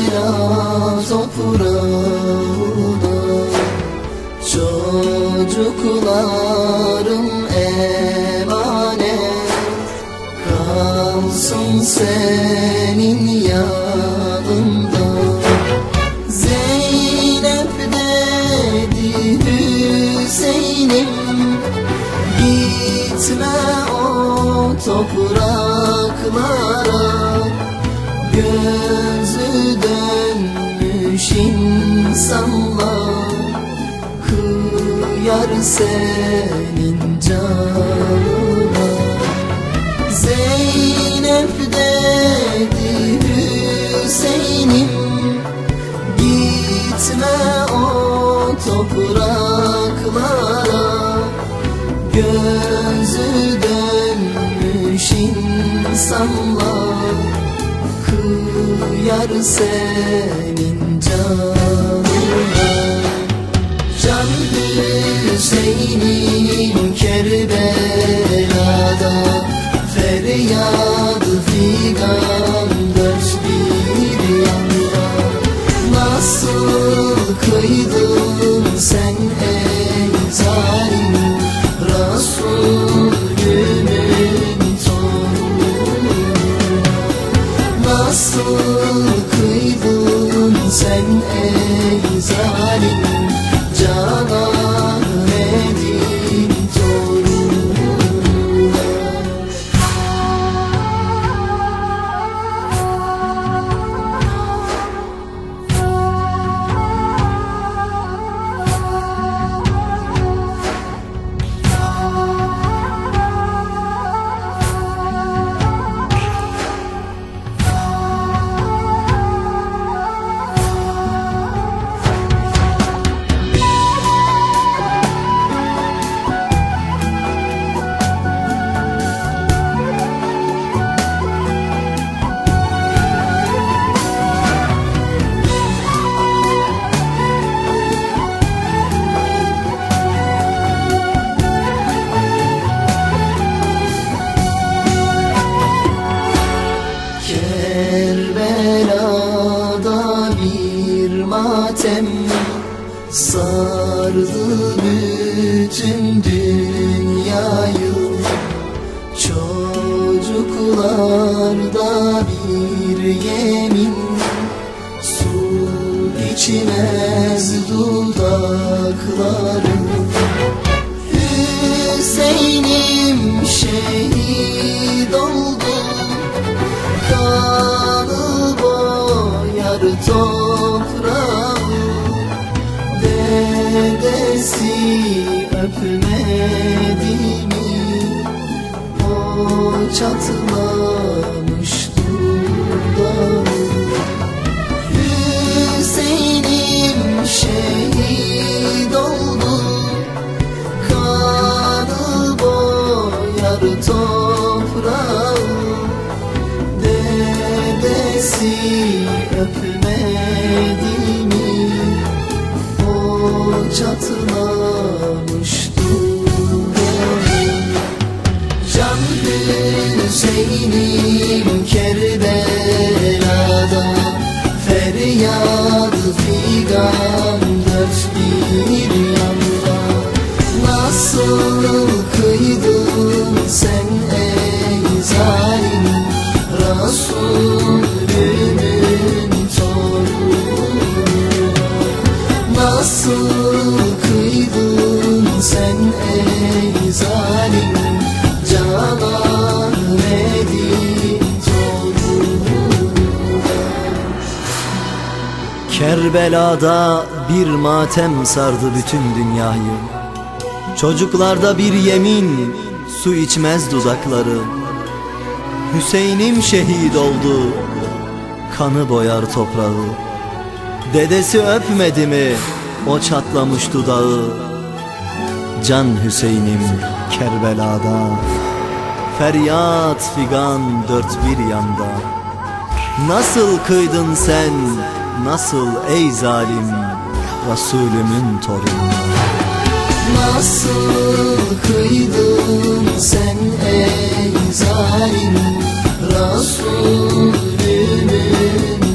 Kerbela toprağına çocuklarım emanet kalsın senin yanında. Zeynep dedi Hüseyin'im, gitme o topraklara, gözü dönmüş insanlar kıyar senin canına. Zeynep dedi Hüseyin'im, gitme o topraklara, gözü dönmüş insanlar kıyar senin canına. Can Hüseyin'im Kerbela'da, feryadı figan dört bir yanda. Nasıl kıydın sen ey zalim Resulümün torunu? Nasıl kıydın sen ey zalim Canan Edin torununa? Kerbela'da bir matem sardı bütün dünyayı. Çocuklarda bir yemin, su içmez dudakları. Hüseyin'im şehit oldu, kanı boyar toprağı. Dedesi öpmedi mi o çatlamış dudağı? Hüseyin'im şehit oldu, kanı boyar toprağı. Dedesi öpmedi mi o çatlamış dudağı? Can Hüseyin'im Kerbela'da, feryadı figan dört bir yanda. Nasıl kıydın sen ey zalim Resulümün torunu? Nasıl kıydın sen ey zalim Canan Edin torununa? Kerbela'da bir matem sardı bütün dünyayı. Çocuklarda bir yemin, su içmez dudakları. Hüseyin'im şehit oldu, kanı boyar toprağı. Dedesi öpmedi mi o çatlamış dudağı? Can Hüseyin'im Kerbela'da, feryat figan dört bir yanda. Nasıl kıydın sen, nasıl ey zalim Resulümün torunu? Nasıl kıydın sen ey zalim Resulümün